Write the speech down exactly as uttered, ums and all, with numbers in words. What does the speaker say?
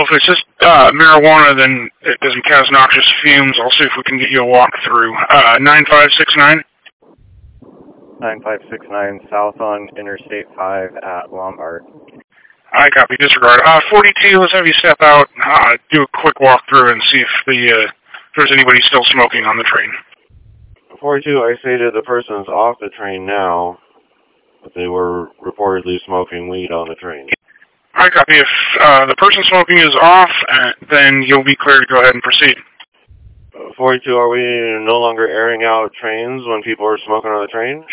Well, if it's just uh, marijuana, then it doesn't cause noxious fumes. I'll see if we can get you a walkthrough. Uh, nine five six nine? nine five six nine South on Interstate five at Lombard. I copy, disregard. Uh, forty-two, let's have you step out, uh, do a quick walkthrough and see if the, uh, if there's anybody still smoking on the train. forty-two, I stated the person's off the train now, but they were reportedly smoking weed on the train. I copy. If uh, the person smoking is off, uh, then you'll be clear to go ahead and proceed. forty-two, are we no longer airing out trains when people are smoking on the train?